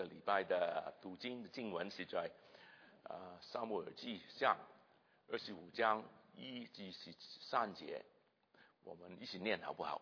礼拜的读经的经文是在撒母耳记上25章1至13节，我们一起念好不好？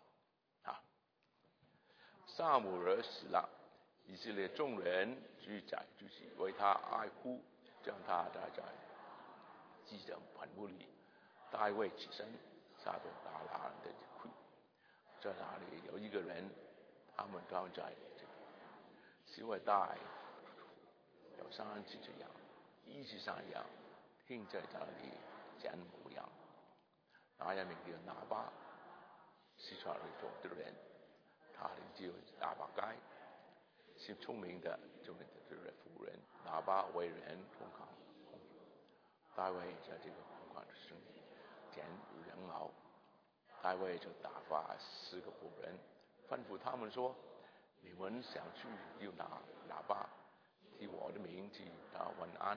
撒母耳死了，以色列众人聚在一起为他哀哭，将他带在祭坛坟墓里。大卫起身，杀掉大拿人的盔。在那里有一个人，他们刚在这里，是为大有3只羊，一只山羊停在那里剪母羊。那人名叫拿巴，是传里中的人，他的就拿巴该，是聪明的这妇人。拿巴为人疯狂，大卫在这个疯狂的生意剪羊毛。大卫就打发4个仆人，吩咐他们说：“你们想去就拿喇叭，替我的名字打问安，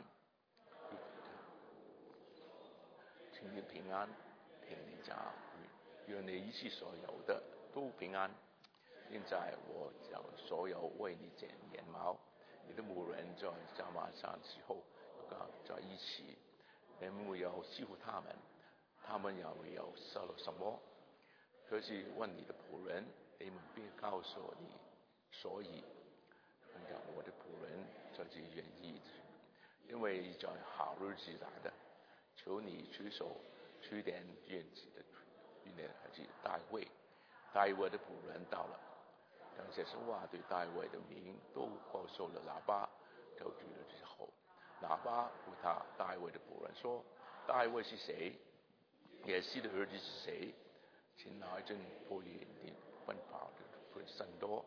请你平安，平你家，愿你一切所有的都平安。现在我将所有为你剪羊毛，你的牧人在加马山之后在一起，你们没有欺负他们，他们也没有说了什么。可是问你的仆人，你们别告诉你，所以我的仆人就是愿意，因为在好日子来的，求你举手取点院子的运念还是大卫。大卫的仆人到了，当这些话对大卫的名都告诉了喇叭，就举了之后，喇叭问他大卫的仆人说：“大卫是谁？耶西的儿子是谁？请来真不以你奔跑的会甚多。”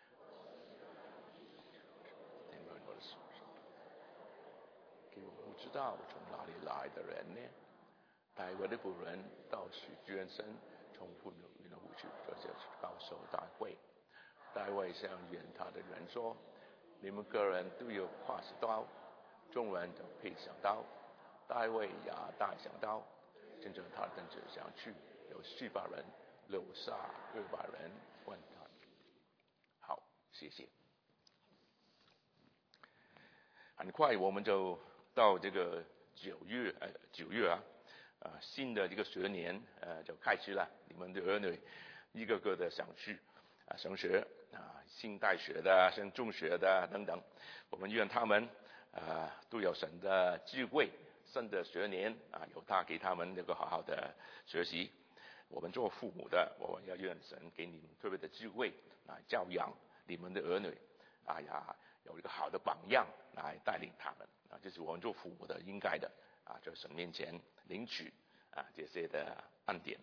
给我不知道从哪里来的人呢？大卫的仆人到处捐身，从父母那回去，这就是告诉大卫。大卫向远他的人说：“你们个人都有挎石刀，众人都配上刀。”大卫也带上刀，跟着他跟着上去，有400人，留下200人问他。好，谢谢。很快我们就到这个9月新的这个学年就开始了。你们的儿女一个个的想去升学新大学的、升中学的等等，我们愿他们都有神的智慧，新的学年有他给他们这个好好的学习。我们做父母的，我们要愿神给你们特别的智慧教养你们的儿女有一个好的榜样来带领他们这是我们做父母的应该的在神面前领取这些的恩典。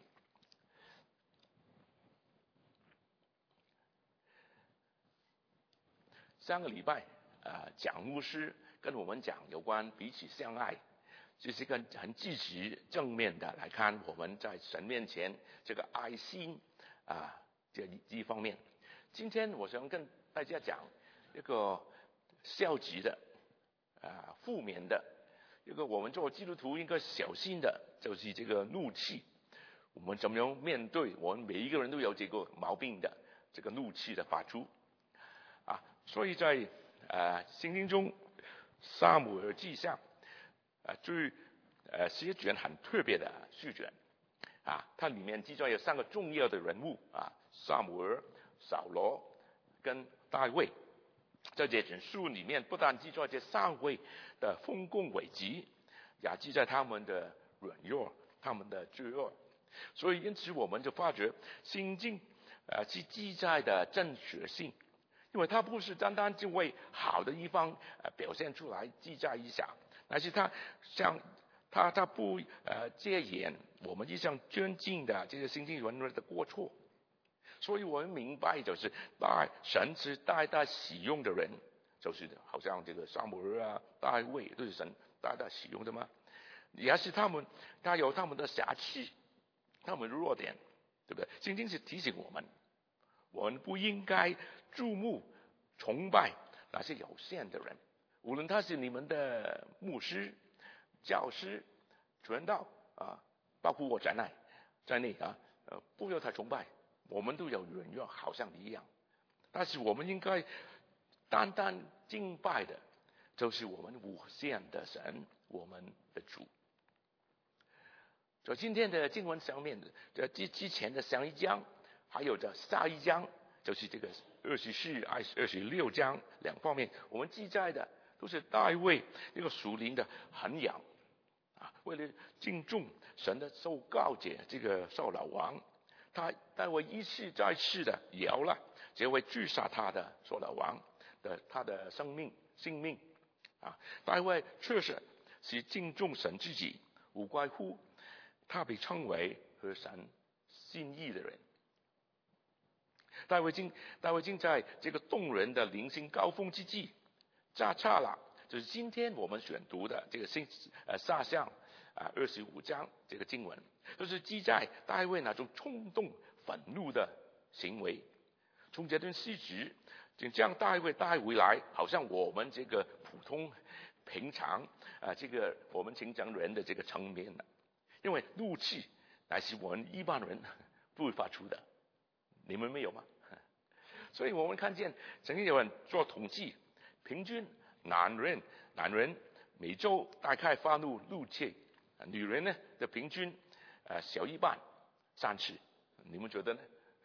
上个礼拜蒋牧师跟我们讲有关彼此相爱，就是个很积极正面的来看我们在神面前这个爱心这一方面。今天我想跟大家讲一个消极的负面的一个我们做基督徒应该小心的，就是这个怒气。我们怎么样面对？我们每一个人都有这个毛病的，这个怒气的发出所以在圣经中撒母耳记上是一卷很特别的书卷它里面记载有3个重要的人物撒母耳、扫罗跟大卫。在这卷书里面，不但记载这3位的丰功伟绩，也记载他们的软弱、他们的罪恶。所以因此我们就发觉圣经是记载的正确性，因为它不是单单就为好的一方表现出来记载一下，而是它不遮掩我们一向尊敬的这些圣经人物的过错。所以我们明白，就是神是大使用的人，就是好像这个撒母耳大卫都是神大使用的吗？也是他有他们的瑕疵，他们的弱点，对不对？圣经是提醒我们不应该注目崇拜那些有限的人，无论他是你们的牧师、教师、传道包括我在内不要太崇拜。我们都有软弱，好像你一样，但是我们应该单单敬拜的，就是我们无限的神，我们的主。在今天的经文上面的之前的上一章，还有这下一章，就是这个24、26章两方面，我们记载的都是大卫这个属灵的涵养啊，为了敬重神的受膏者这个扫罗王，大卫一次再次的摇了这位追杀他的扫罗王的他的性命啊，大卫确实是敬重神自己，无怪乎他被称为合神心意的人。大卫经在这个动人的灵性高峰之际，扎刹了，就是今天我们选读的这个撒向25章这个经文，就是记载大卫那种冲动愤怒的行为。从这段事实就将大卫带回来，好像我们这个普通平常这个我们平常人的这个层面了。因为怒气乃是我们一般人不会发出的，你们没有吗？所以我们看见曾经有人做统计，平均男人每周大概发怒6次，女人呢的平均小一半3次，你们觉得呢？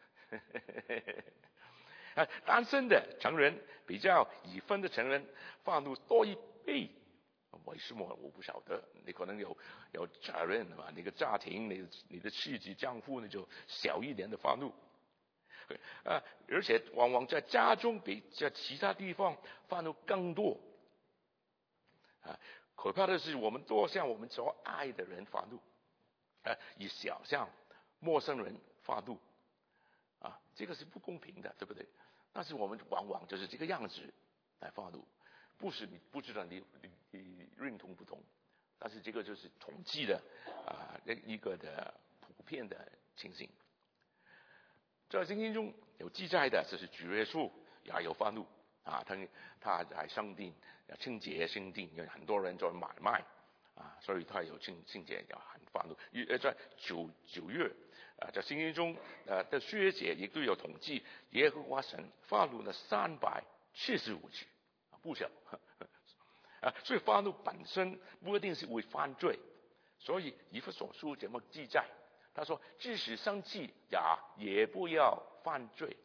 单身的成人比较已婚的成人发怒多1倍。为什么我不晓得？你可能有责任嘛？你个家庭，你的妻子丈夫呢就小一点的发怒，而且往往在家中比在其他地方发怒更多。可怕的是，我们多向我们所爱的人发怒，以小向陌生人发怒，这个是不公平的，对不对？但是我们往往就是这个样子来发怒。不是你不知道你认同不同，但是这个就是统计的一个的普遍的情形。在圣经中有记载的，就是主耶稣也有发怒他在圣殿清洁圣殿，有很多人在买卖所以他有清洁有很发怒。在九月在圣经中的学者也都有统计，耶和华神发怒了375次。不小所以发怒本身不一定是会犯罪，所以以弗所书这么记载，他说即使生气也不要犯罪。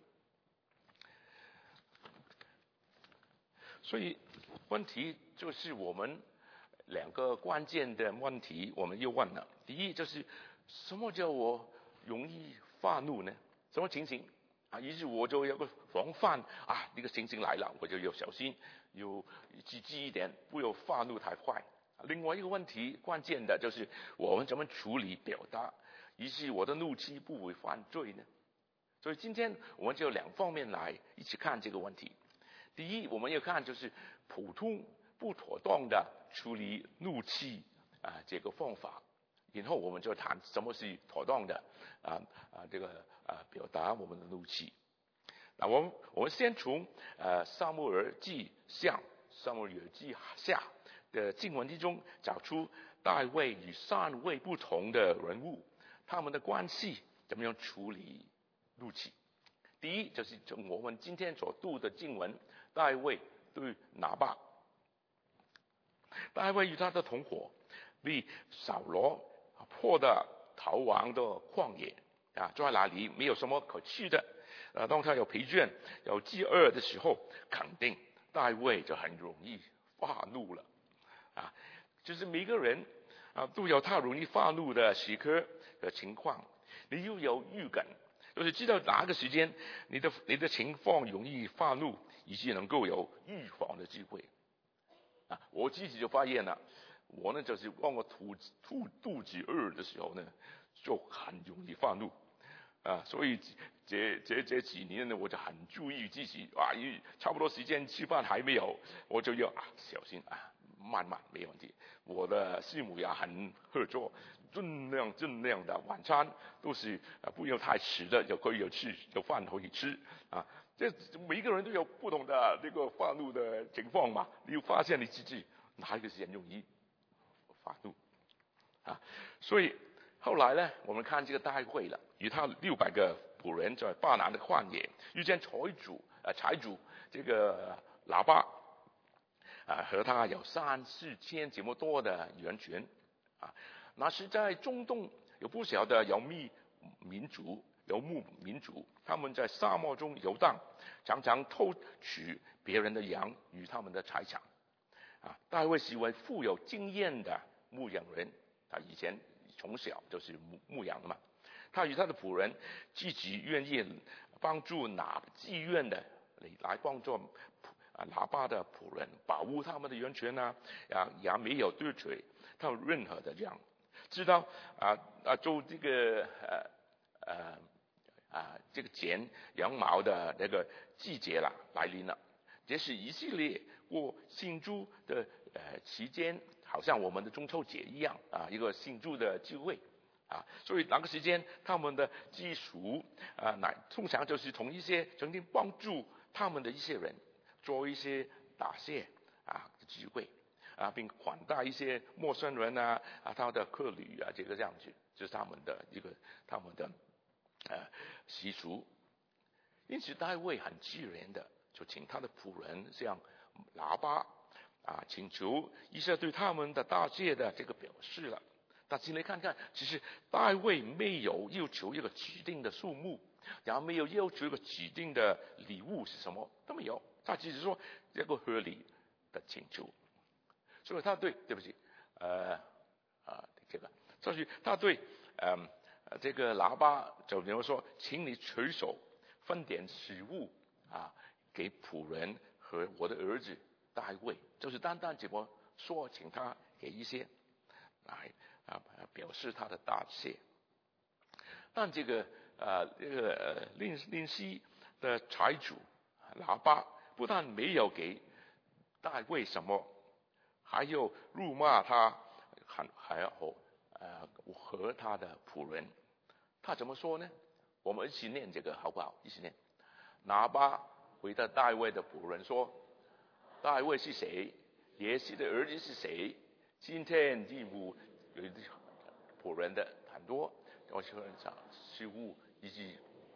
所以问题就是我们2个关键的问题我们又问了。第一就是什么叫我容易发怒呢？什么情形于是我就有个防范这个情形来了，我就要小心，有积极一点，不要发怒太快。另外一个问题关键的就是我们怎么处理表达，于是我的怒气不会犯罪呢？所以今天我们就2方面来一起看这个问题。第一，我们要看就是普通不妥当的处理怒气这个方法，然后我们就谈什么是妥当的这个表达我们的怒气。那我们先从撒母耳记下的经文之中找出大卫与3位不同的人物，他们的关系怎么样处理怒气。第一就是我们今天所读的经文，大卫对拿八。大卫与他的同伙被扫罗迫的逃亡的旷野在那里没有什么可去的。当他有疲倦有饥饿的时候，肯定大卫就很容易发怒了就是每个人都有他容易发怒的时刻的情况，你又有预感，就是知道哪个时间你的情况容易发怒，以及能够有预防的机会我自己就发现了，我呢就是当我肚子饿的时候呢，就很容易发怒所以这几年呢，我就很注意自己差不多时间吃饭还没有，我就要小心慢慢没问题。我的师母也很合作，尽量的晚餐都是不要太迟的，就可以有饭可以吃这每一个人都有不同的这个发怒的情况嘛，你要发现你自己哪一个时间容易发怒所以后来呢，我们看这个大卫了，与他600个仆人在巴南的旷野遇见财主这个喇叭和他有3-4千这么多的人群那是在中东有不少的游牧民族，他们在沙漠中游荡，常常偷取别人的羊与他们的财产大卫是一位富有经验的牧羊人，他以前从小就是牧羊的嘛。他与他的仆人积极愿意帮助自愿的来帮助喇叭的仆人，保护他们的人权也没有夺取他们任何的羊。知道就这个这个剪羊毛的那个季节来临了，这是以色列过庆祝的期间，好像我们的中秋节一样一个庆祝的聚会所以那个时间他们的习俗通常就是从一些曾经帮助他们的一些人做一些答谢聚会并款待一些陌生人他的客旅这个样子，就是他们的习俗。因此大卫很自然的就请他的仆人像喇叭请求一下对他们的答谢的这个表示了。但是你看看，其实大卫没有要求一个指定的数目，然后没有要求一个指定的礼物是什么都没有，他只是说这个合理的请求。所以他对不起所以他对这个喇叭就比如说，请你随手分点食物给仆人和我的儿子大卫，就是单单怎么说，请他给一些来表示他的答谢。但这个令西的财主喇叭不但没有给大卫什么，还有辱骂他，还要和他的仆人。他怎么说呢？我们一起念这个好不好？一起念。喇叭回答大卫的仆人说：大卫是谁？耶西的儿子是谁？今天地母有仆人的很多，我喜欢讲事物以及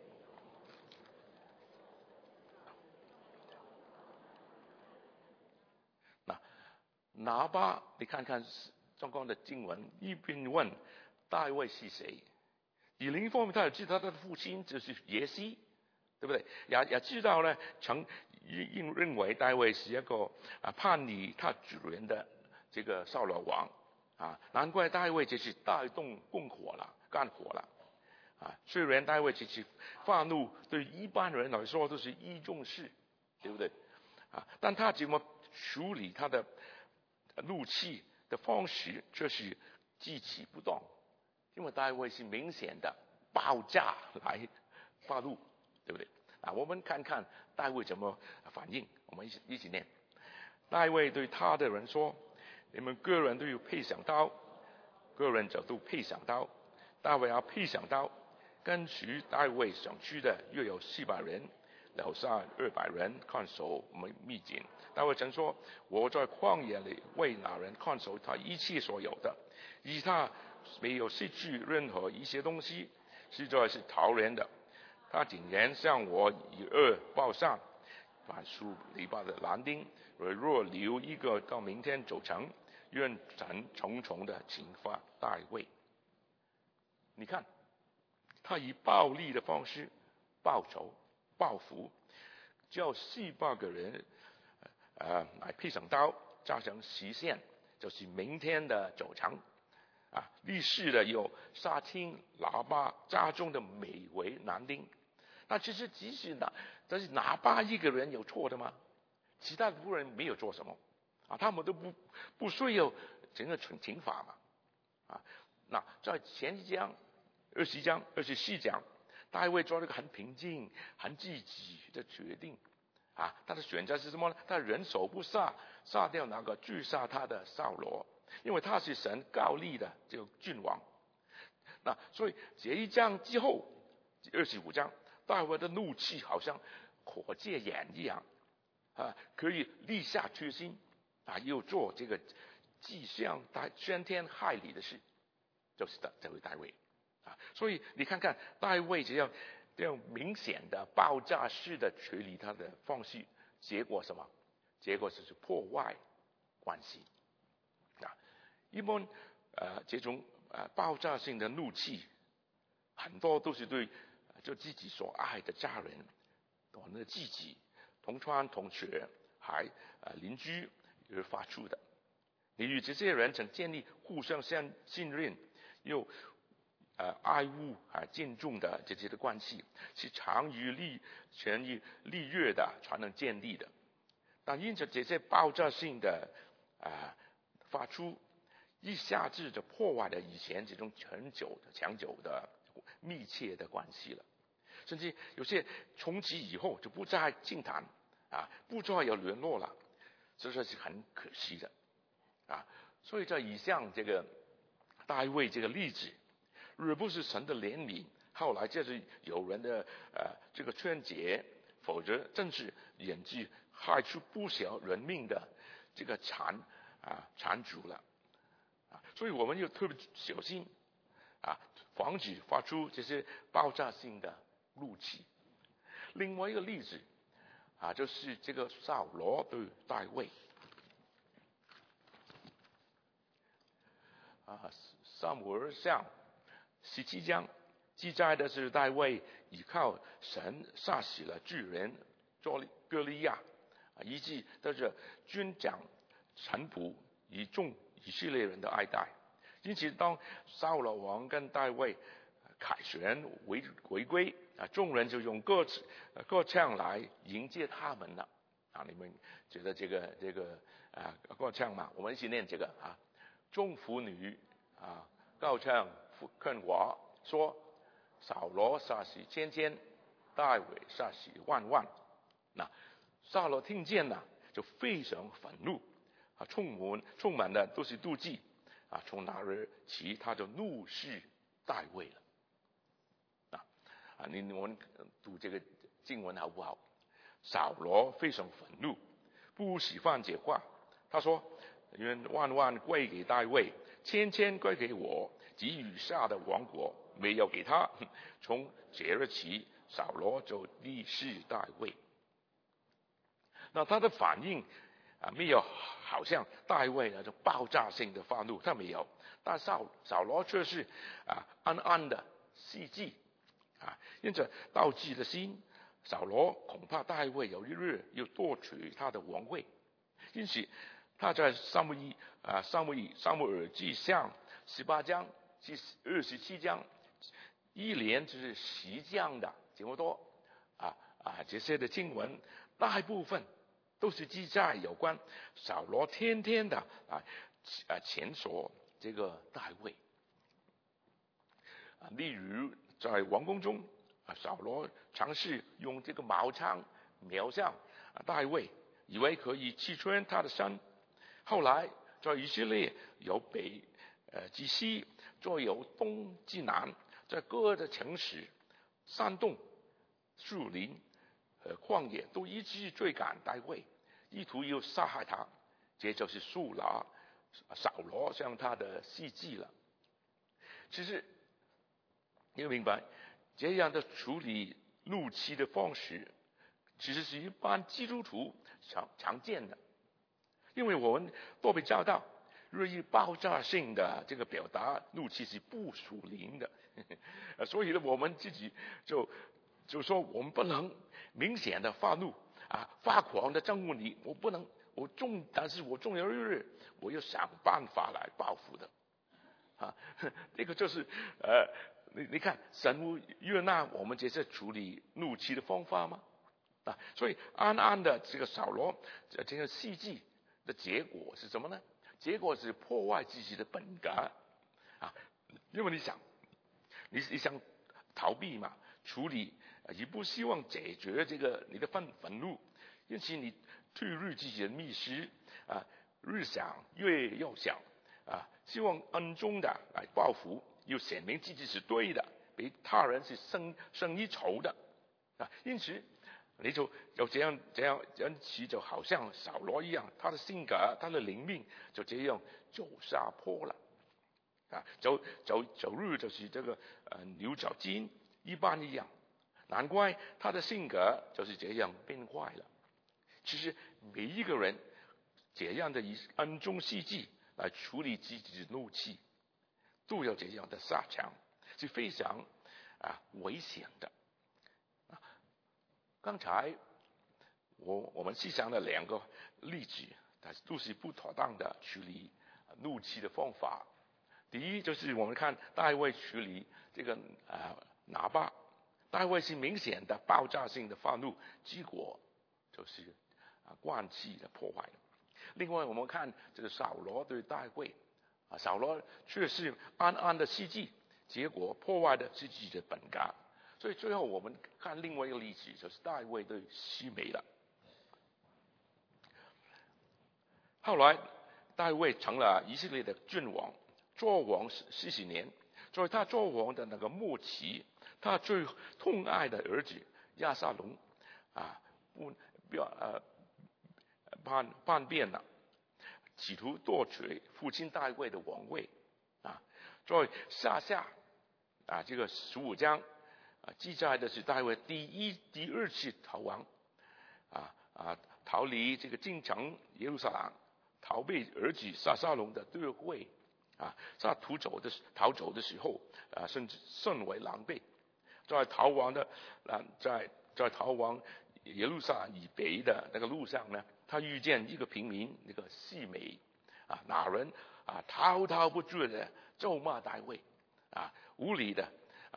喇叭，你看看中国的经文，一边问大卫是谁，以另一方面他也知道他的父亲就是耶西，对不对？也知道呢，曾认为大卫是一个叛逆他主人的这个扫罗王难怪大卫就是带动干火了虽然大卫其实发怒对一般人来说都是一重事，对不对但他怎么处理他的怒气的方式却是极其不当，因为大卫是明显的爆炸来发怒，对不对我们看看大卫怎么反应，我们一起念。大卫对他的人说：你们个人都有配上刀，个人就都配上刀。大卫要配上刀，跟随大卫上去的约有400人，留下200人看守秘境。大卫曾说：我在旷野里为那人看守他一切所有的，以他没有失去任何一些东西，实在是讨人的。他竟然向我以恶报善，反属篱笆的男丁，若留一个到明天早晨，愿神重重的惩罚大卫。你看，他以暴力的方式报仇报复，叫400个人来配上刀，扎成实线，就是明天的早晨立誓的有杀听喇叭家中的每位男丁。那其实即使但是喇叭一个人有错的吗？其他的仆人没有做什么他们都不需要整个惩罚嘛那在前几章20章24章，大卫做了一个很平静很积极的决定他的选择是什么呢？他人手不杀掉那个追杀他的扫罗，因为他是神膏立的这个君王。那所以这一章之后25章，大卫的怒气好像火戒眼一样可以立下决心要做这个既伤天害理的事，就是这位大卫所以你看看大卫这样明显的爆炸式的处理他的方式，结果什么？ 结果就是破坏关系。一般这种爆炸性的怒气，很多都是对就自己所爱的家人、我们的自己、同窗同学、还邻居而发出的。你与这些人曾建立互相信任又爱护敬重的这些的关系，是长于历月的才能建立的。但因着这些爆炸性的发出，一下子就破坏了以前这种长久的密切的关系了。甚至有些从此以后就不再进谈不再有联络了，这是很可惜的所以在以上这个大卫这个例子，若不是神的怜悯，后来就是有人的这个劝解，否则正是引致害出不少人命的这个残主了所以我们要特别小心防止发出这些爆炸性的怒气。另外一个例子就是这个扫罗对大卫撒母耳上17章记载的是大卫依靠神杀死了巨人歌利亚，以致得着军长臣仆以众以色列人的爱戴。因此当扫罗王跟大卫凯旋回归众人就用歌唱来迎接他们了你们觉得这个歌唱吗？我们一起念这个众妇女高唱劝我说，扫罗杀死千千，大卫杀死万万。扫罗听见了就非常愤怒充满的都是妒忌从那日起他就怒视大卫了我们读这个经文好不好？扫罗非常愤怒，不喜欢这话，他说愿万万归给大卫，千千归给我，及余下的王国没有给他。从这日起扫罗就怒视大卫。那他的反应没有好像大卫那种爆炸性的发怒，他没有，但扫罗却是暗暗的希冀因着妒忌的心，扫罗恐怕大卫有一日要夺取他的王位，因此他在撒母耳记上18章27章一连就是10章的这么多这些的经文，大部分都是记载有关扫罗天天的前所这个大卫例如在王宫中扫罗尝试用这个矛枪瞄向大卫，以为可以击穿他的身。后来在以色列由北及西，再由东及南，在各的城市、山洞、树林和旷野都一直追赶大卫，意图要杀害他。这就是扫罗向他的希冀了。其实你要明白，这样的处理怒气的方式，其实是一般基督徒常见的。因为我们都被教导，日益爆炸性的这个表达怒气是不属灵的，所以呢，我们自己就说我们不能明显的发怒发狂的憎恶你，我不能，但是我终有一日我要想办法来报复的这个就是你看神悦纳我们这些处理怒气的方法吗？所以暗暗的这个扫罗这个希冀的结果是什么呢？结果是破坏自己的本格因为你想逃避嘛，处理也不希望解决这个你的愤怒，因此你退入自己的密室日想越要想希望暗中的来报复，要显明自己是对的，比他人是胜一筹的因此你就这样就好像扫罗一样，他的性格他的灵命就这样走下坡了走路就是这个牛角尖一般一样，难怪他的性格就是这样变坏了。 其实每一个人这样的以恩中希济来处理自己的怒气，都有这样的下场，是非常危险的。刚才我们细想了2个例子，但是都是不妥当的处理怒气的方法。第一就是我们看大卫处理这个拿巴，大卫是明显的爆炸性的发怒，结果就是关系的破坏。另外我们看这个扫罗对大卫，扫罗却是暗暗的希冀，结果破坏的是自己的本家。所以最后我们看另外一个例子，就是大卫对西美了。后来大卫成了以色列的君王，做王40年。所以他做王的那个末期，他最痛爱的儿子亚撒龙叛变了，企图夺取父亲大卫的王位所以下这个15章记载的是大卫第二次逃亡逃离这个京城耶路撒冷，逃避儿子押沙龙的夺位在逃走的时候甚至甚为狼狈。在逃亡耶路撒冷以北的那个路上呢，他遇见一个平民，那个细美那人滔不住的咒骂大卫无理的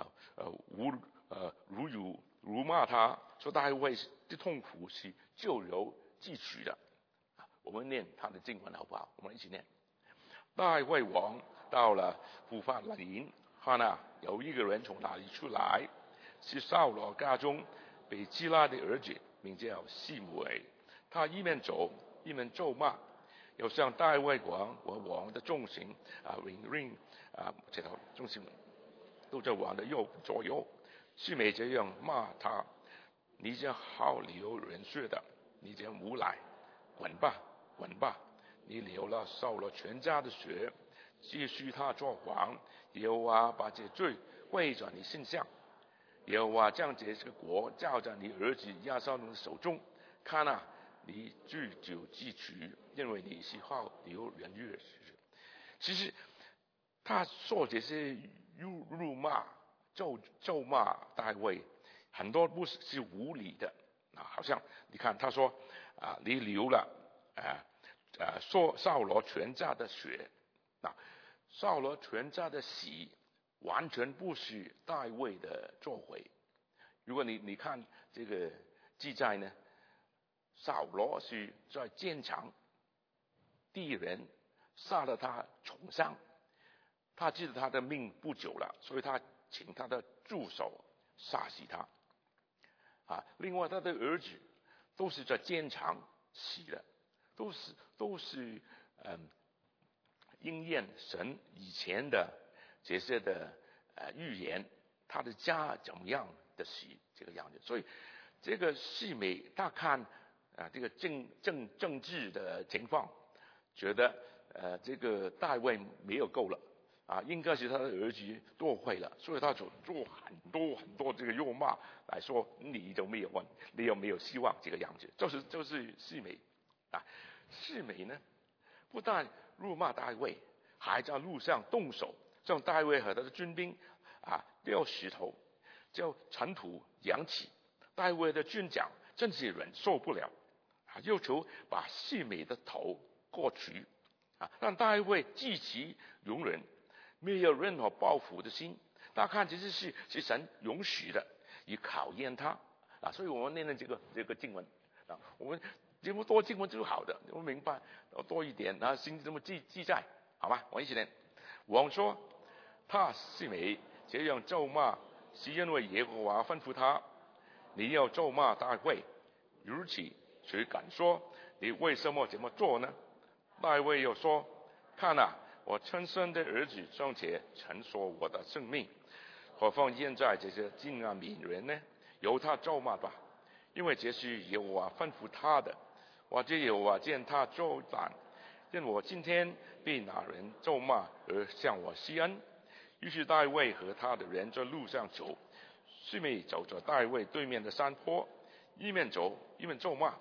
辱骂他，说大卫的痛苦是咎由自取的。我们念他的经文好不好？我们一起念。大卫王到了普法林，看有一个人从那里出来，是扫罗家中被基拉的儿子，名叫细母耳。他一面走一面咒骂，又向大卫王和王的众行这条众行都在王的左右。细美这样骂他：你这好流人血的，你这无赖，滚吧滚吧！你流了扫罗全家的血，继续他作王，耶和华把这罪归在你身上。耶和华将这个国交在你儿子亚撒龙的手中，看你自就自取，因为你是好流人血。其实他说这些辱骂咒骂大卫，很多不是无理的好像你看他说你流了说扫罗全家的血扫罗全家的死完全不是大卫的作为。如果你看这个记载呢，扫罗是在监场敌人杀了他重伤，他知道他的命不久了，所以他请他的助手杀死他另外他的儿子都是在监场死的，都是应验神以前的这些的预言，他的家怎么样的死这个样子。所以这个细美他看这个政治的情况，觉得这个大卫没有够了应该是他的儿子多会了，所以他就做很多这个辱骂来说你就没有你有没有希望这个样子。就是细美细美呢，不但辱骂大卫，还在路上动手，向大卫和他的军兵丢石头，叫尘土扬起。大卫的军长真是忍受不了要求把细美的头割去让大卫极其容忍，没有任何报复的心。他看这是神允许的，以考验他所以我们念这个经文我们节目多经文就是好的，我们明白多一点心这么记载好吗？我一起念。王说他细美这样咒骂，是因为耶和华吩咐他，你要咒骂大卫，如此谁敢说你为什么这么做呢？大卫又说，看我亲生的儿子尚且曾说我的性命，何况现在这些近民人呢？由他咒骂吧，因为这是耶和华吩咐他的。或者耶和华见他作胆，因我今天被那人咒骂而向我施恩。于是大卫和他的人在路上走，细美走着大卫对面的山坡，一面走一面咒骂，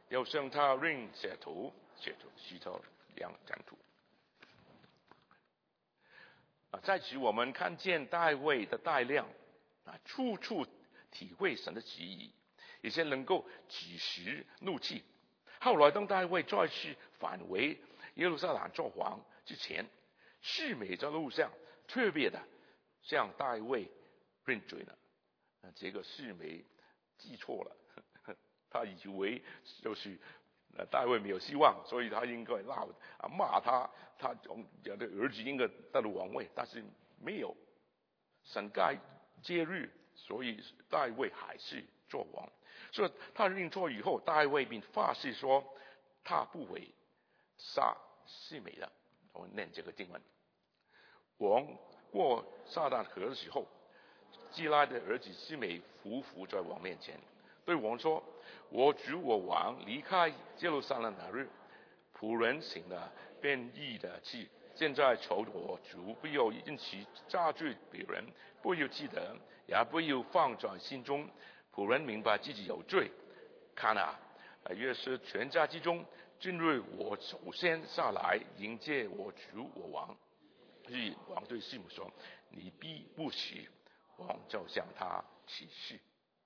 又向他扔石头，石头两张图。在此我们看见大卫的带量处处体会神的旨意，也是能够止息怒气。后来当大卫再次返回耶路撒冷做王之前，示每在路上特别的向大卫认罪了。这个示每记错了，他以为就是大卫没有希望，所以他应该骂他的儿子应该得了王位，但是没有，神该接日，所以大卫还是做王。所以他认错以后，大卫便发誓说他不会杀示每的。我念这个经文：王过撒旦河的时候，基拉的儿子示每匍匐在王面前，对王说：我主我王离开耶路撒冷那日，仆人行了变异的事，现在求我主不要因此加罪别人，不要记得，也不要放在心中。仆人明白自己有罪，看约是全家之中，进入我首先下来迎接我主我王。所以王对示每说：你必不死。王就向他起誓。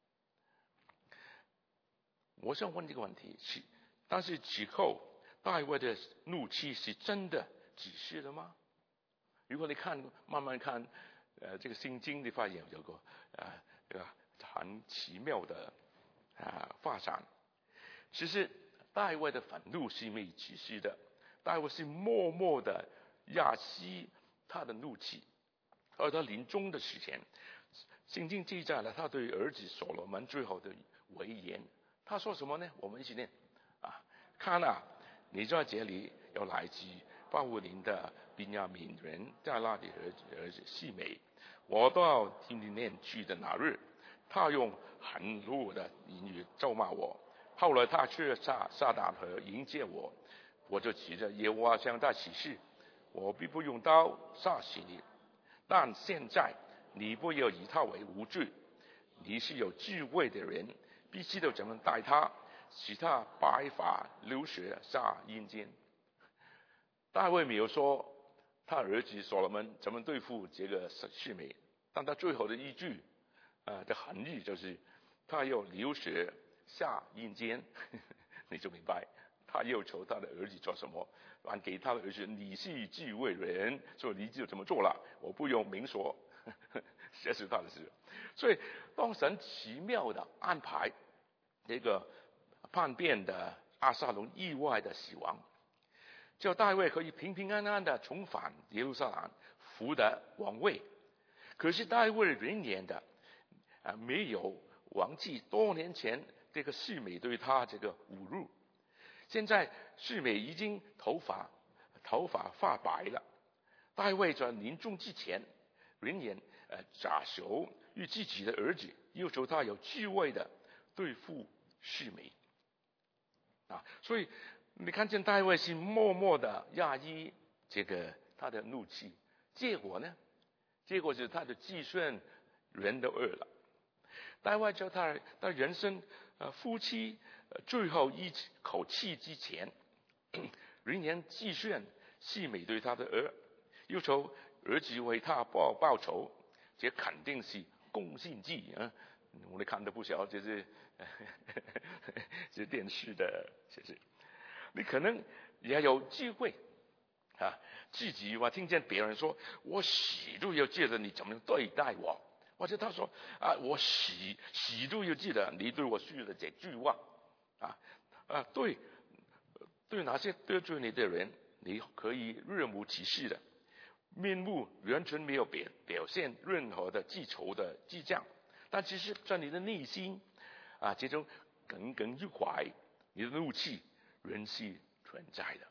我想问这个问题是，但是此后大卫的怒气是真的止息了吗？如果你慢慢看这个圣经，你发现有个很奇妙的发展。其实大卫的愤怒是没止息的，大卫是默默的压息他的怒气，而他临终的时间，圣经记载了他对儿子所罗门最后的遗言。他说什么呢？我们一起念看你在这里有来自巴乌林的便雅悯人加拉的儿子示每，我到听你念去的那日，他用很怒的言语咒骂我。后来他去撒旦河迎接我，我就指着耶和华向他起誓，我必不用刀杀死你，但现在你不要以他为无罪，你是有智慧的人，必知道怎么待他，使他白发流血下阴间。大卫没有说他儿子所罗门怎么对付这个示每，但他最后的一句的含义就是他要流血下阴间。你就明白他要求他的儿子做什么，还给他的儿子你是智慧人，所以你就怎么做了，我不用明说。这是他的事。所以当神奇妙的安排这个叛变的押沙龙意外的死亡，叫大卫可以平平安安的重返耶路撒冷，福得王位。可是大卫仍然的没有忘记多年前这个示每对他这个侮辱。现在示每已经头发发白了，大卫在临终之前仍然假手与自己的儿子，要求他有智慧的对付示每所以你看见大卫是默默的压抑这个他的怒气，结果呢？结果是他的计算人都恶了。大卫叫他人生夫妻最后一口气之前，仍然计算示每对他的要求儿子为他报仇，这肯定是攻心计我们看的不少，就是电视的，就是你可能也有机会自己听见别人说我死都要记得你怎么对待我，或者他说我死都要记得你对我说的这句话对哪些得罪你的人，你可以若无其事的面目完全没有表现任何的记仇的迹象，但其实在你的内心这种耿耿于怀，你的怒气仍是存在的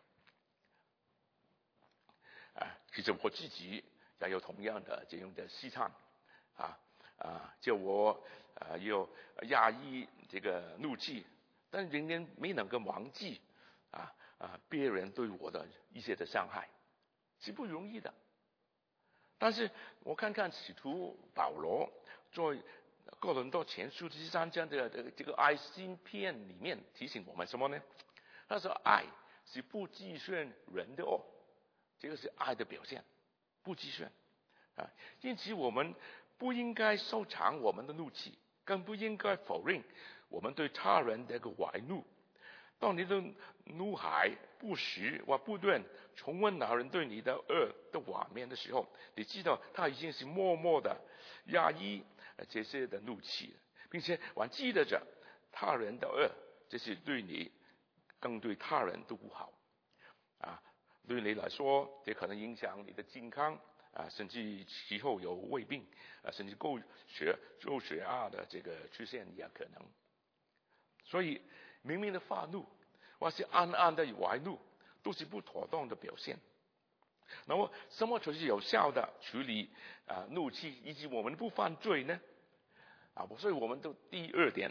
其实我自己也有同样的这种的试探就我要压抑这个怒气，但仍然没能够忘记别人对我的一些的伤害，是不容易的。但是我看看使徒保罗在哥林多前书第3章的这个爱心篇里面提醒我们什么呢？他说爱是不计算人的恶，这个是爱的表现，不计算啊。因此我们不应该收藏我们的怒气，更不应该否认我们对他人的一个怀怒。当你的怒海不时或不断重温那人对你的恶的画面的时候，你知道他已经是默默的压抑这些的怒气，并且还记得着他人的恶，这是对你更对他人都不好啊。对你来说，这可能影响你的健康啊，甚至其后有胃病啊，甚至高血压的这个出现也可能。所以明明的发怒或是暗暗的怀怒，都是不妥当的表现。那么什么才是有效的处理怒气，以及我们不犯罪呢？所以我们都第2点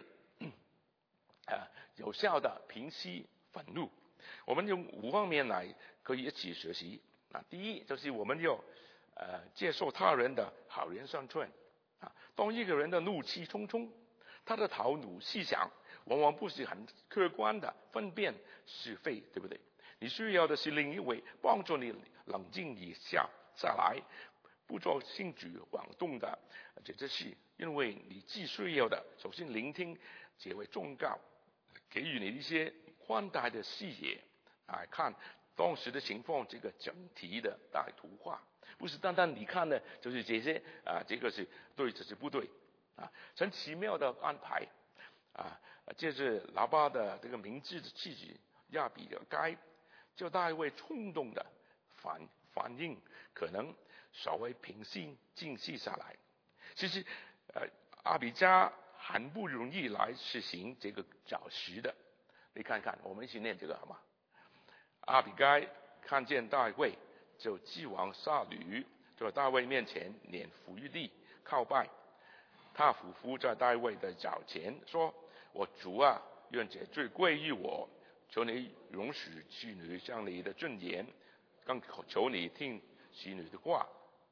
有效的平息愤怒，我们用5方面来可以一起学习。第一就是我们要接受他人的好言相劝当一个人的怒气冲冲，他的头脑思想往往不是很客观的分辨是非，对不对？你需要的是另一位帮助你冷静一下来，不做轻举妄动的这事，因为你既需要的首先聆听这位忠告，给予你一些宽大的视野看当时的情况，这个整体的大图画，不是单单你看的就是这些这个是对，这是不对很奇妙的安排借着拿巴的这个明智的气质亚比该，就大卫冲动的反应可能稍微平静静息下来。其实阿比加很不容易来实行这个找食的，你看看，我们一起念这个好吗？阿比该看见大卫，就急往杀驴，就在大卫面前脸伏于地靠拜，他俯伏在大卫的脚前说：我主啊，愿这罪归于我，求你容许妻女向你的尊严，更求你听妻女的话。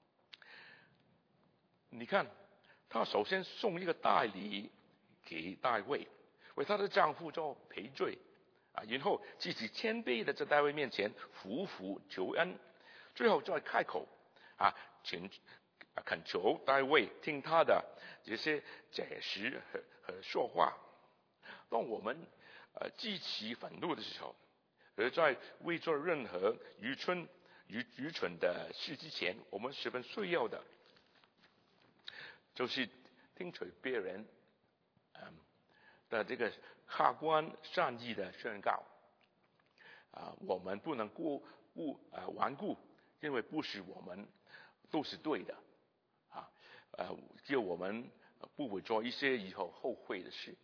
你看，他首先送一个大礼给大卫，为他的丈夫做赔罪然后自己谦卑的在大卫面前俯伏求恩，最后再开口恳求大卫听他的这些解释和说话。当我们激起愤怒的时候，而在未做任何愚蠢的事之前，我们十分需要的就是听取别人的这个客观善意的宣告我们不能顽固，因为不是我们都是对的就我们不会做一些以后后悔的事。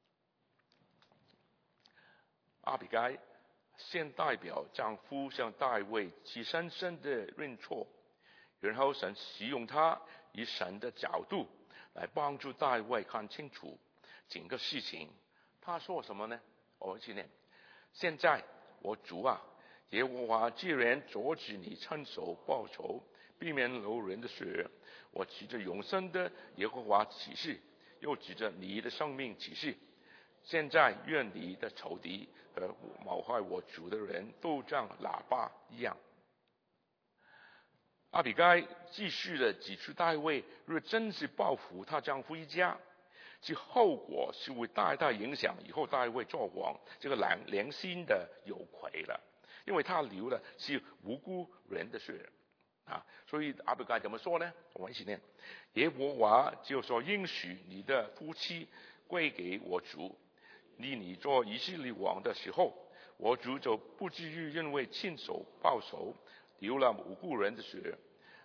阿比该先代表丈夫向大卫去深深的认错，然后神使用他以神的角度来帮助大卫看清楚整个事情。他说什么呢？我们去念：现在我主啊，耶和华既然阻止你亲手报仇，避免流人的血，我指着永生的耶和华起誓，又指着你的生命起誓，现在愿你的仇敌和谋害我主的人都像喇叭一样。阿比该继续的指出，大卫若真是报复他丈夫一家，其后果是会大大影响以后大卫做王这个良心的有愧了，因为他流的是无辜人的血所以阿比该怎么说呢？我们一起念：耶和华就说应许你的夫妻归给我主，立你做以色列王的时候，我主就不至于因为亲手报仇流了无辜人的血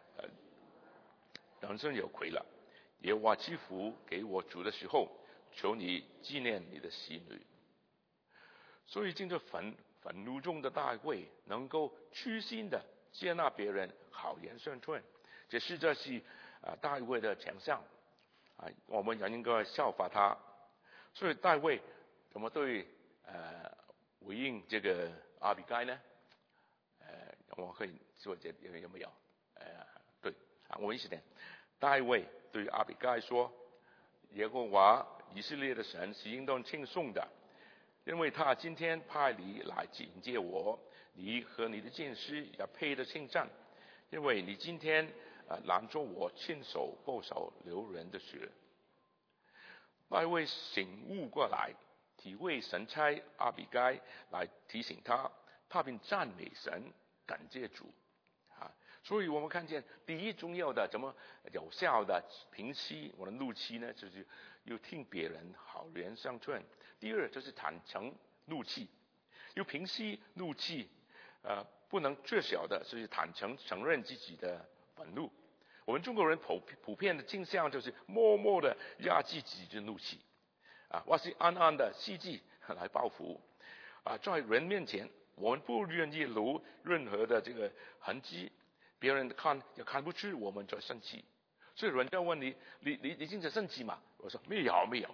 人生有愧了。耶和华赐福给我主的时候，求你纪念你的儿女。所以经着愤怒中的大卫能够虚心的接纳别人好言相劝，这实在是大卫的强项我们也应该效法他。所以大卫怎么对回应这个阿比该呢？我可以说这有没有？对我们一起念。大卫对阿比该说： 耶和华以色列的神是应当称颂的，因为他今天派你来警戒我，你和你的剑士也配得称赞，因为你今天拦住我亲手报仇流人的血。大卫醒悟过来，体会神差阿比该来提醒他，他便赞美神，感谢主。所以我们看见第一重要的怎么有效的平息我的怒气呢？就是要听别人好言相劝。第二就是坦诚怒气，要平息怒气，不能缺少的是坦诚承认自己的愤怒。我们中国人普遍的倾向就是默默的压制自己的怒气，或是暗暗的希冀来报复。在人面前，我们不愿意留任何的这个痕迹，别人也看不出我们在生气。所以人家问你现在生气吗？我说没有。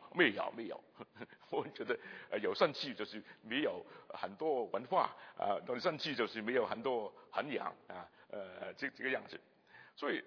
我觉得有生气就是没有很多文化生气就是没有很多涵养这个样子。所以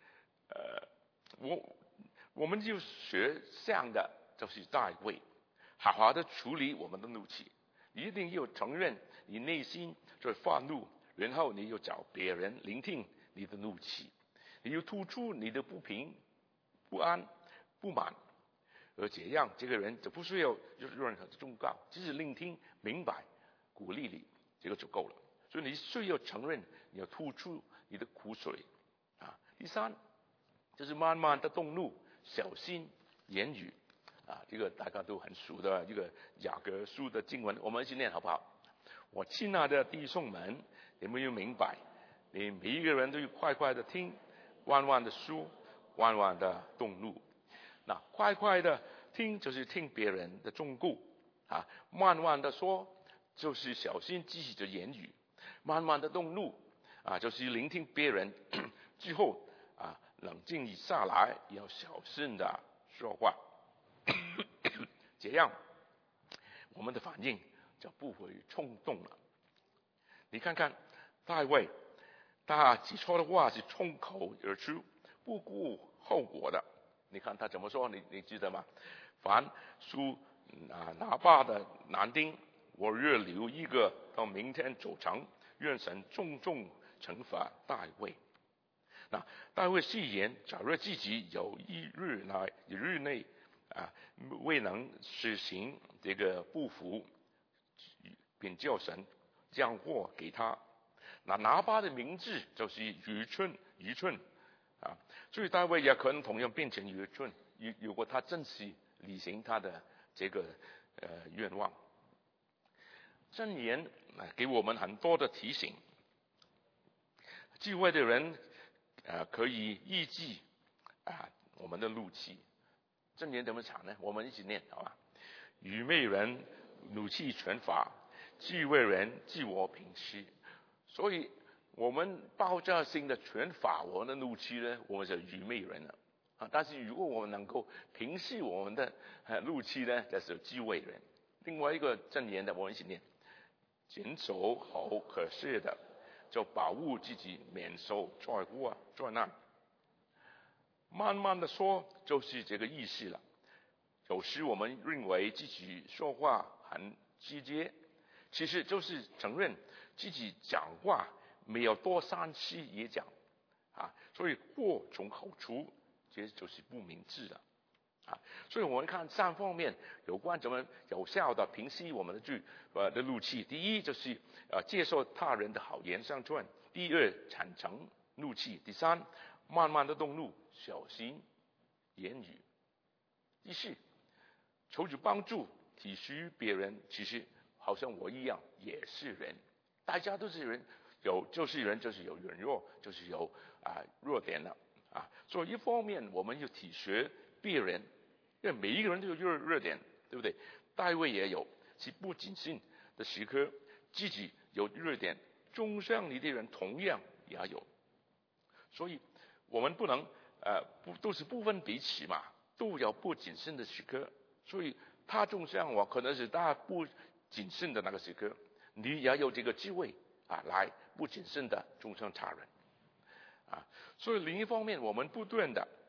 我们就学像的就是大卫，好好的处理我们的怒气。你一定要承认你内心在发怒，然后你要找别人聆听你的怒气，你要突出你的不平、不安、不满，而这样这个人就不需要任何的忠告，只是聆听、明白、鼓励你，这个就够了。所以你需要承认，你要吐出你的苦水第三就是慢慢的动怒，小心言语这个大家都很熟的一个雅各书的经文，我们一起念好不好？我亲爱的弟兄们，你们要明白，你每一个人都要快快的听，慢慢的说，慢慢的动怒。那快快的听就是听别人的忠告慢慢的说就是小心自己的言语，慢慢的动怒就是聆听别人之后冷静下来，要小心的说话这样我们的反应就不会冲动了。你看看大卫，他起初的话是冲口而出，不顾后果的。你看他怎么说？你记得吗？凡属拿巴的男丁，我若留一个到明天早晨，愿神重重惩罚大卫。那大卫誓言，假若自己有一日内未能实行这个不服，便叫神降祸给他。那拿巴的名字就是愚蠢所以大卫也可能同样变成愚蠢，如果他真是履行他的这个愿望。箴言给我们很多的提醒，智慧的人可以抑制我们的怒气。箴言怎么讲呢？我们一起念好吧。愚昧人怒气全发，智慧人自我平息。所以我们爆炸性的全发我们的怒气呢，我们是愚昧人了但是如果我们能够平息我们的怒气呢，就是智慧人。另外一个箴言的，我们一起念：谨守好可赦的，就保护自己免受灾难。慢慢的说就是这个意思了。有时我们认为自己说话很直接，其实就是承认自己讲话没有多三思也讲所以祸从口出，这就是不明智的所以我们看三方面有关怎么有效的平息我们的怒气。第一就是接受他人的好言相劝；第二坦诚怒气；第三慢慢的动怒，小心言语；第四求主帮助体恤别人，其实好像我一样也是人，大家都是人，就是人就是有软弱，就是有弱点了所以一方面我们要体恤别人，因为每一个人都有弱点，对不对？大卫也有，是不谨慎的时刻，自己有弱点，中上你的人同样也有。所以我们不能都是不分彼此嘛，都有不谨慎的时刻。所以他中上我可能是他不谨慎的那个时刻，你也有这个机会来不谨慎的中伤他人所以另一方面我们不断的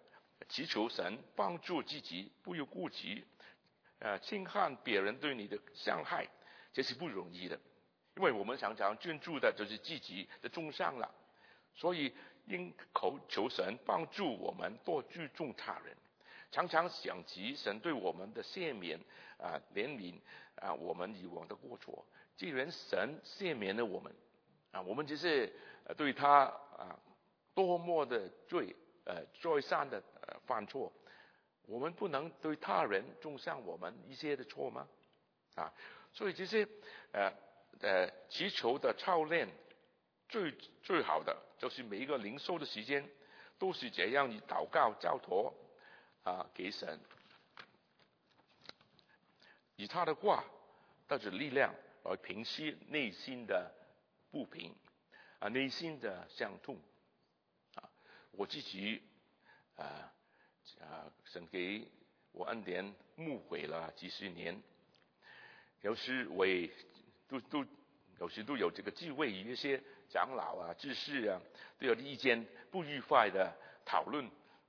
祈求神帮助自己，不要顾及轻看别人对你的伤害，这是不容易的。因为我们常常专注的就是自己的重伤了，所以应求神帮助我们多注重他人，常常想起神对我们的赦免怜悯我们以往的过错。既然神赦免了我们我们只是对他多么的再三的犯错，我们不能对他人重伤我们一些的错吗？所以这些祈求的操练最好的就是每一个灵修的时间都是这样以祷告交托给神，以他的话带着力量来平息内心的不平内心的伤痛我自己神给我恩典牧会了几十年，有时我也有时都有这个机会与一些长老执事都有意见不愉快的讨论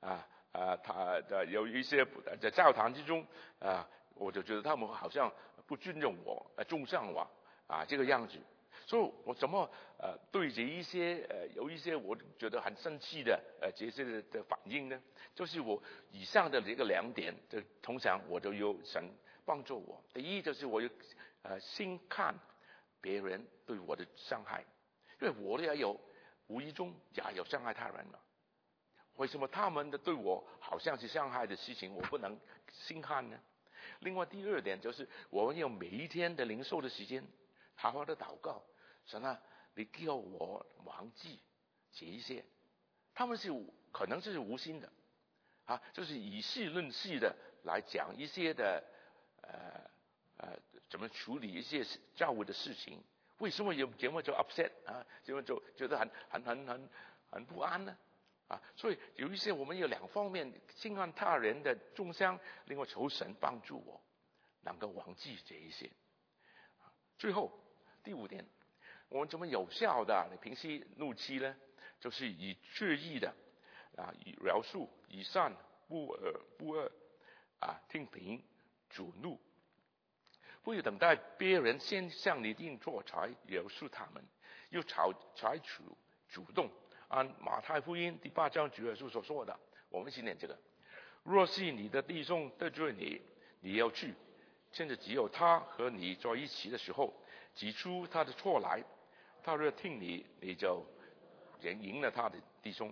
有一些在教堂之中我就觉得他们好像不尊重我重伤我这个样子，所以我怎么对这一些有一些我觉得很生气的这些的反应呢？就是我以上的这个2点，就通常我就有神帮助我。第一就是我有先看别人对我的伤害，因为我也有无意中也有伤害他人了。为什么他们的对我好像是伤害的事情，我不能先看呢？另外第2点就是我们有每一天的灵修的时间，好好的祷告，神你叫我忘记这一些，他们是可能是无心的就是以事论事的来讲一些的怎么处理一些教会的事情，为什么有这么就 upset 这么就觉得很不安呢？所以有一些我们有2方面，先看他人的重伤，另外求神帮助我能够忘记这一些。最后第5点，我们怎么有效的平息怒气呢？就是以决意的以饶恕，以善不恶听凭主怒，不要等待别人先向你定错才饶恕他们，要采取主动。按马太福音第8章主耶稣所说的，我们一起念这个：若是你的弟兄得罪你，你要去，趁着只有他和你在一起的时候，指出他的错来。他若听你，你就赢了他的弟兄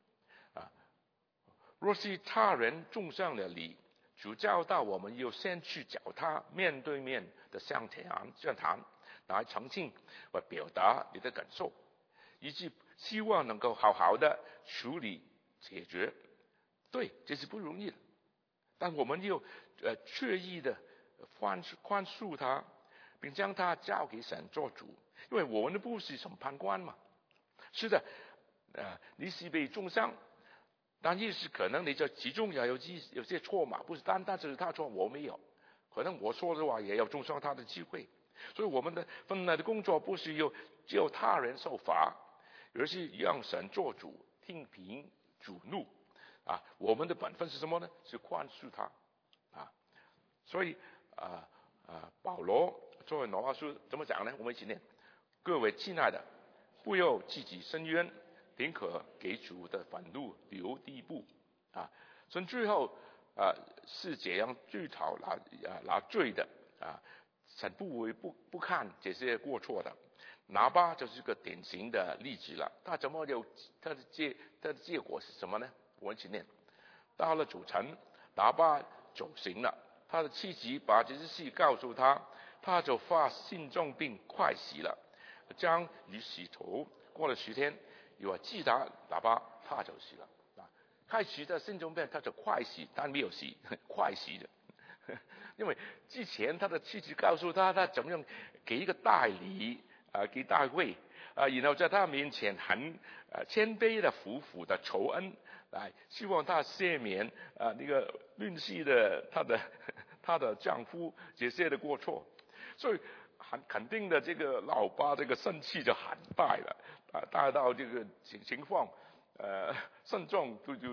若是他人重伤了你，主教导我们要先去找他面对面的相谈，来澄清和表达你的感受，以及希望能够好好的处理解决。对，这是不容易的，但我们要确意的宽恕他，并将他交给神做主，因为我们不是审判官嘛。是的你是被重伤，但也是可能你在其中也有些错嘛，不是单单是他错我没有，可能我说的话也有重伤他的机会。所以我们的本来的工作不是叫他人受罚，而是让神做主，听凭主怒我们的本分是什么呢？是宽恕他所以保罗作为罗马书怎么讲呢？我们一起念：各位亲爱的，不要自己伸冤，宁可给主的愤怒留地步所以最后是这样追讨拿罪的神不会不看这些过错的。拿巴就是个典型的例子了，他怎么有他的结果是什么呢？我们一起念：到了早晨，拿巴走行了，他的妻子把这些事告诉他，他就发心脏病快死了，将鱼洗头。过了10天，又击打拿巴，他就死了开始的心脏病他就快死，但没有死，快死的因为之前他的妻子告诉他怎么样给一个大礼给大卫然后在他面前很谦卑的服的求恩，来希望他赦免那个论系的他的丈夫这些的过错。所以很肯定的，这个老爸这个生气就很大了大到这个情况慎重就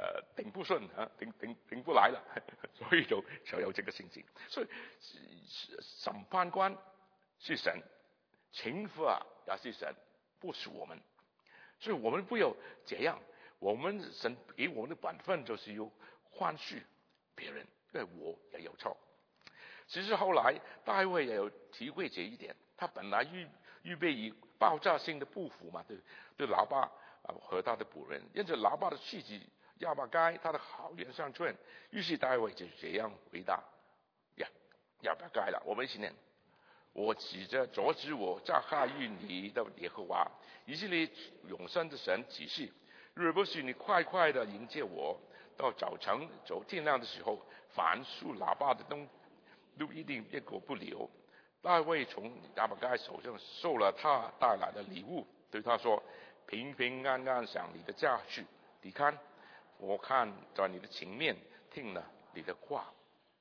顶不顺啊，顶不来了，所以就有这个心情。所以审判官是神，惩罚也是神，不是我们。所以我们不要这样，我们神给我们的本分就是要宽恕别人，因为我也有错。其实后来大卫也有体会这一点，他本来预备以爆炸性的报复嘛，对喇叭和他的仆人，因此喇叭的妻子亚伯该他的好言相劝，于是大卫就这样回答亚伯该了。我们一起念：我指着阻止我加害于你的耶和华以色列永生的神起誓，若不是你快快的迎接我，到早晨走天亮的时候，凡属喇叭的都一定一个不留。大卫从亚伯该手上收了他带来的礼物，对他说：平平安安上你的家去。你看，我看在你的情面听了你的话。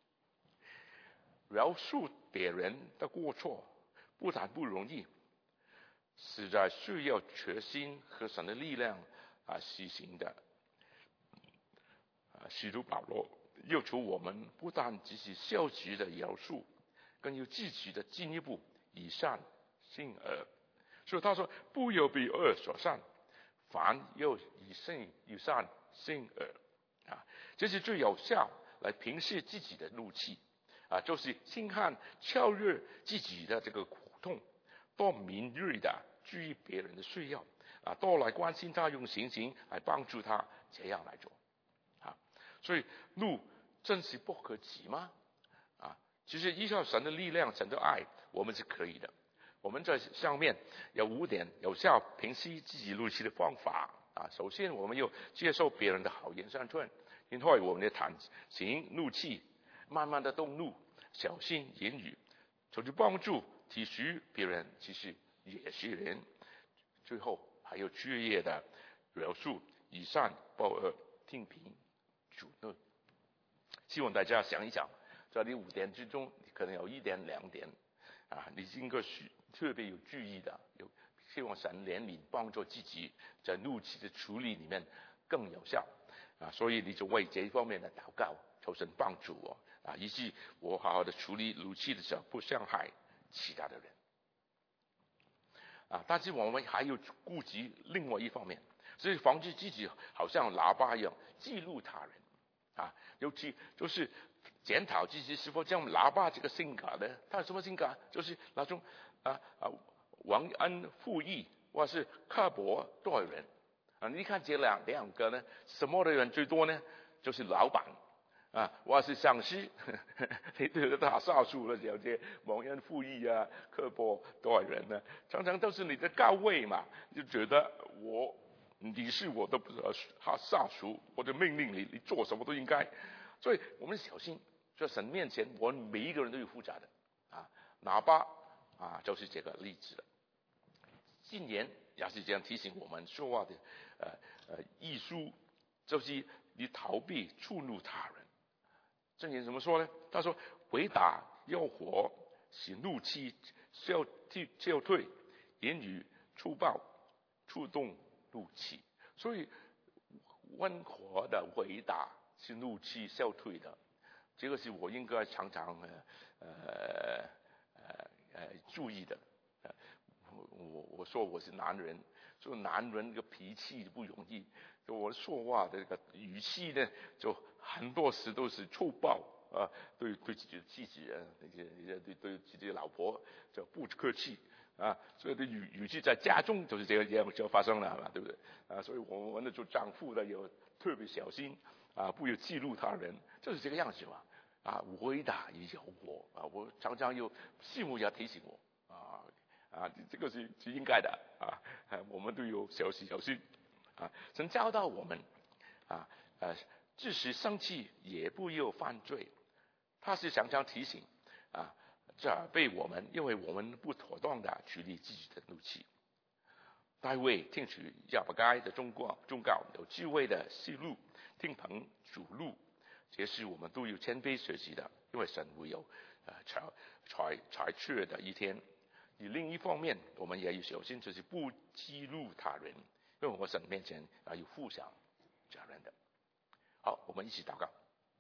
饶恕别人的过错不但不容易，实在需要决心和神的力量实行的。使徒保罗要求我们不但只是消极的饶恕，更要积极的进一步以善信恶。所以他说：不要被恶所胜，反要以善信恶。这是最有效来平息自己的怒气。就是先看超越自己的这个苦痛，多敏锐的注意别人的需要，多来关心他，用行来帮助他，这样来做。所以怒真是不可及吗？其实依靠神的力量，神的爱，我们是可以的。我们在上面有5点有效平息自己怒气的方法。首先我们要接受别人的好言相劝，因为我们的谈行怒气慢慢的动怒，小心言语，求去帮助体恤别人，其实也是人。最后还有剧烈的饶恕，以善报恶，听凭主怒。希望大家想一想，在这5点之中，可能有1点2点你应该是特别有注意的，希望神怜悯帮助自己在怒气的处理里面更有效所以你就为这一方面的祷告，求神帮助我以致我好好的处理怒气的时候，不伤害其他的人但是我们还要顾及另外一方面，所以防止自己好像喇叭一样记录他人尤其就是检讨自己是否像喇叭这个性格呢？他有什么性格？就是那种忘恩负义，或是刻薄待人你看这两个呢，什么的人最多呢？就是老板或是上司，你对他少数的有些忘恩负义刻薄待人呢，常常都是你的高位嘛，就觉得你是我的下属，我的命令你做什么都应该。所以我们小心，在神面前，我们每一个人都有负责的哪怕就是这个例子了。今年也是这样提醒我们说话的艺术，就是你逃避触怒他人。箴言怎么说呢？他说：回答要活，使怒气消退，言语粗暴触动怒气。所以温和的回答是怒气消退的，这个是我应该常常注意的。我说我是男人，做男人的脾气不容易，就我说话的这个语气呢，就很多时都是粗暴对自己的妻子对自己的老婆就不客气所以的语气在家中就是这样就发生了对不对所以我们的做丈夫的有特别小心不要激怒他人，就是这个样子嘛回答也有我常常有师母也提醒我这个是应该的我们都有小心神教导我们即使生气也不要犯罪，他是常常提醒责备我们，因为我们不妥当的处理自己的怒气。大卫听取亚伯该的忠告，有智慧的示录，听凭主怒，这是我们都有谦卑学习的，因为神会有裁决的一天。而另一方面，我们也要小心，就是不激怒他人，因为我们神面前要负上责任的。 好，我们一起祷告。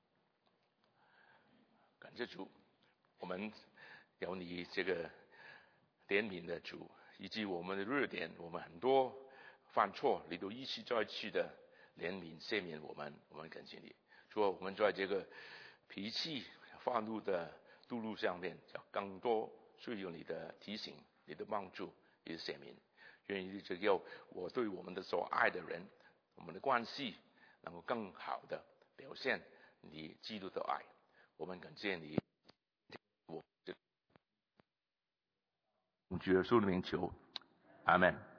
感谢主，我们有你这个怜悯的主，以及我们的弱点，我们很多犯错，你都一起再去的怜悯赦免我们，我们感谢你。主啊，我们在这个脾气发怒的道路上面，要更多需要你的提醒、你的帮助、你的赦免。愿意这个我对我们的所爱的人，我们的关系能够更好的表现你基督的爱。我们感谢你，我主耶稣的名求，阿门。